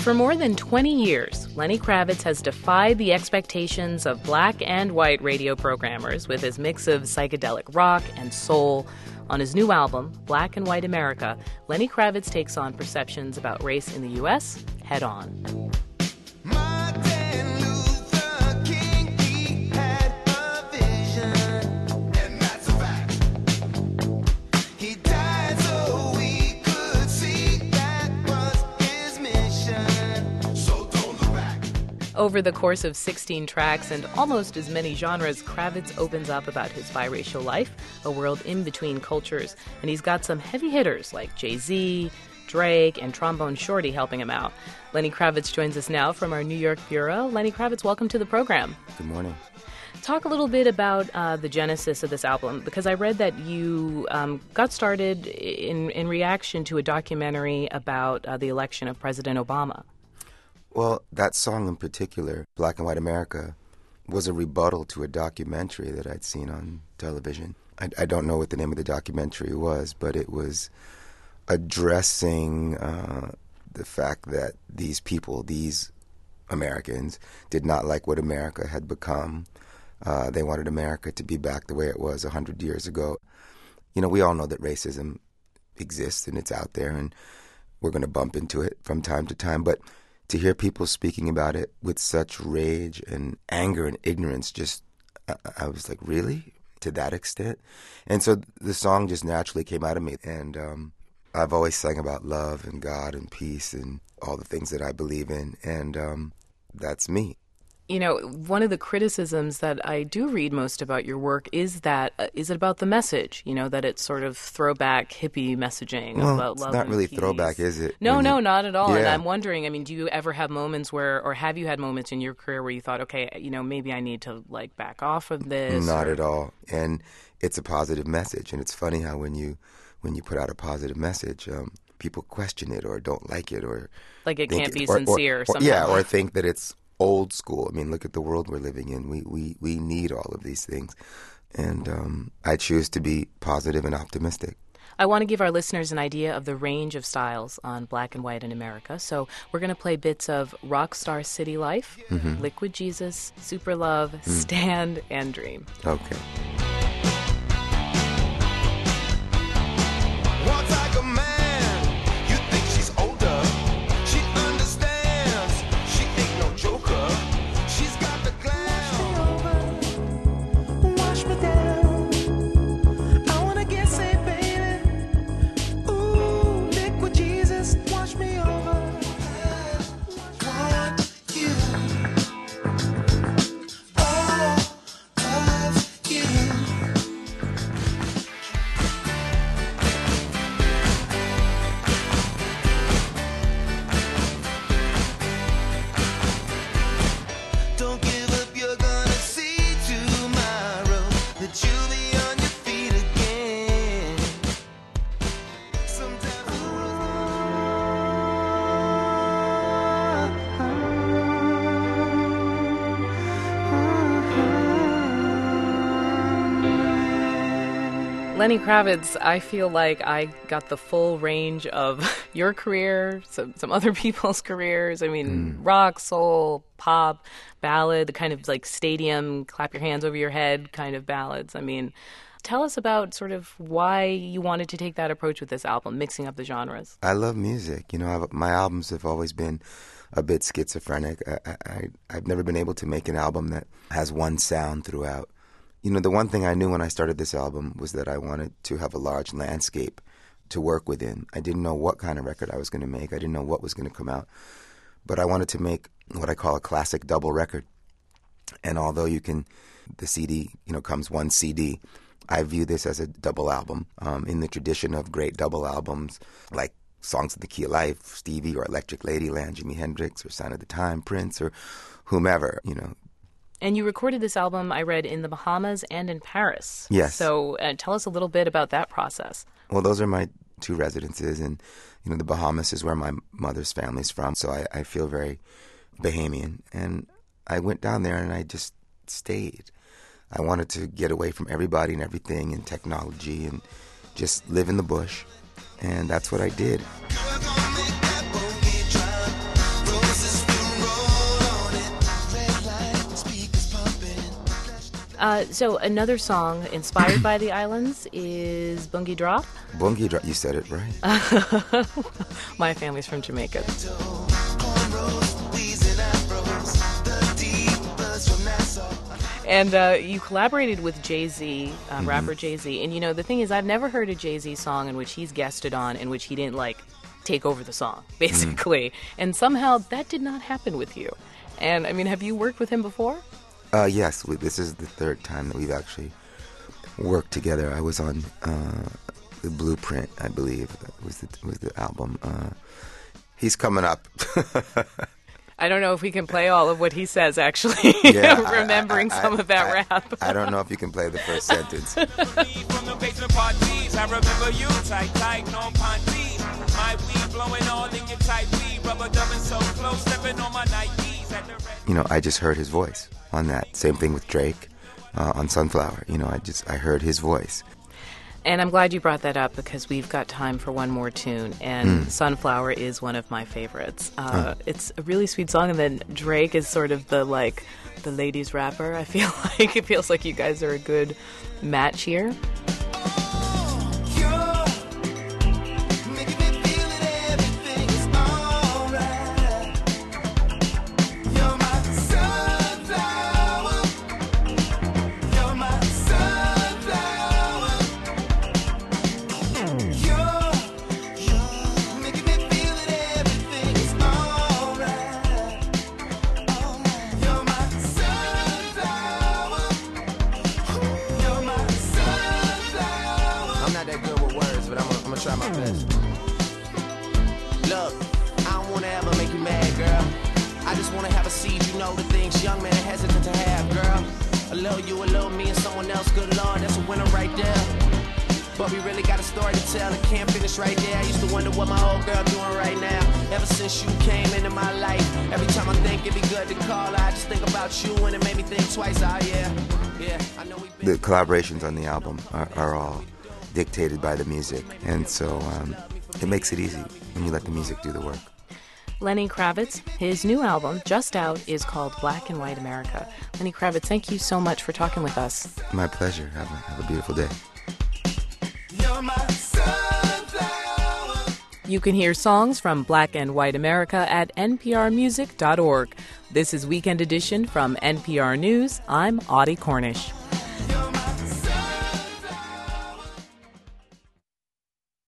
For more than 20 years, Lenny Kravitz has defied the expectations of black and white radio programmers with his mix of psychedelic rock and soul. On his new album, Black and White America, Lenny Kravitz takes on perceptions about race in the U.S. head on. Over the course of 16 tracks and almost as many genres, Kravitz opens up about his biracial life, a world in between cultures. And he's got some heavy hitters like Jay-Z, Drake, and Trombone Shorty helping him out. Lenny Kravitz joins us now from our New York bureau. Lenny Kravitz, welcome to the program. Good morning. Talk a little bit about the genesis of this album, because I read that you got started in reaction to a documentary about the election of President Obama. Well, that song in particular, Black and White America, was a rebuttal to a documentary that I'd seen on television. I don't know what the name of the documentary was, but it was addressing the fact that these people, these Americans, did not like what America had become. They wanted America to be back the way it was 100 years ago. You know, we all know that racism exists and it's out there, and we're going to bump into it from time to time, but to hear people speaking about it with such rage and anger and ignorance, just, I was like, really? To that extent? And so the song just naturally came out of me. And I've always sang about love and God and peace and all the things that I believe in. And that's me. You know, one of the criticisms that I do read most about your work is that, is it about the message, you know, that it's sort of throwback hippie messaging about love and peace. It's not really throwback, is it? No, not at all. Yeah. And I'm wondering, I mean, do you ever have moments where, or have you had moments in your career where you thought, okay, you know, maybe I need to, like, back off of this? Not at all. And it's a positive message. And it's funny how when you put out a positive message, people question it or don't like it or... Like it can't be sincere or something. Yeah, or think that it's old school. I mean, look at the world we're living in. We need all of these things. And I choose to be positive and optimistic. I want to give our listeners an idea of the range of styles on Black and White in America. So we're going to play bits of Rockstar City Life, Liquid Jesus, Super Love, Stand, and Dream. Okay. Walks like a man, you think she's older. She understands, she ain't no joker. She's got the glam. Wash me down. I wanna get saved, baby. Ooh, liquid Jesus, wash me over. Want you, all of you. Don't give up, you're gonna see tomorrow that you'll be on your feet again. Sometimes Lenny Kravitz, I feel like I got the full range of your career, some other people's careers. I mean, rock, soul, pop, ballad, the kind of like stadium, clap your hands over your head kind of ballads. I mean, tell us about sort of why you wanted to take that approach with this album, mixing up the genres. I love music. You know, my albums have always been a bit schizophrenic. I've never been able to make an album that has one sound throughout. You know, the one thing I knew when I started this album was that I wanted to have a large landscape to work within. I didn't know what kind of record I was going to make. I didn't know what was going to come out. But I wanted to make what I call a classic double record. And although the CD, you know, comes one CD, I view this as a double album in the tradition of great double albums like Songs of the Key of Life, Stevie, or Electric Ladyland, Jimi Hendrix, or Sign of the Time, Prince, or whomever, you know. And you recorded this album, I read, in the Bahamas and in Paris. Yes. So tell us a little bit about that process. Well, those are my two residences, and, you know, the Bahamas is where my mother's family's from, so I feel very Bahamian. And I went down there and I just stayed. I wanted to get away from everybody and everything and technology and just live in the bush, and that's what I did. you're gonna make that boogie drop. So another song inspired by the islands is Bungie Drop. Bungie Drop, you said it right. My family's from Jamaica. And you collaborated with Jay-Z, rapper Jay-Z. And, you know, the thing is, I've never heard a Jay-Z song in which he's guested on, in which he didn't, like, take over the song, basically. And somehow that did not happen with you. And, I mean, have you worked with him before? Yes, this is the third time that we've actually worked together. I was on the Blueprint, I believe, was the album. He's coming up. I don't know if we can play all of what he says, actually, remembering some of that rap. I don't know if you can play the first sentence. From the basement parties, I remember you tight, no panties. My weed blowing all in your tight weed, rubber dubbing so close, stepping on my Nikes at the red. You know, I just heard his voice on that. Same thing with Drake on Sunflower. You know, I heard his voice. And I'm glad you brought that up because we've got time for one more tune. And Sunflower is one of my favorites. It's a really sweet song. And then Drake is sort of the ladies rapper. I feel like it feels like you guys are a good match here. Try my best. Look, I don't wanna ever make you mad, girl. I just wanna have a seed, you know the things young men are hesitant to have, girl. A little you, a little me, and someone else, good Lord, that's a winner right there. But we really got a story to tell, and can't finish right there. I used to wonder what my old girl doing right now. Ever since you came into my life, every time I think it'd be good to call her, I just think about you, and it made me think twice. Yeah, I know we've been... The collaborations on the album are all dictated by the music, and so it makes it easy when you let the music do the work. Lenny Kravitz, his new album, just out, is called Black and White America. Lenny Kravitz, thank you so much for talking with us. My pleasure. Have a beautiful day. You're my sunflower. You can hear songs from Black and White America at nprmusic.org. This is Weekend Edition from NPR News. I'm Audie Cornish.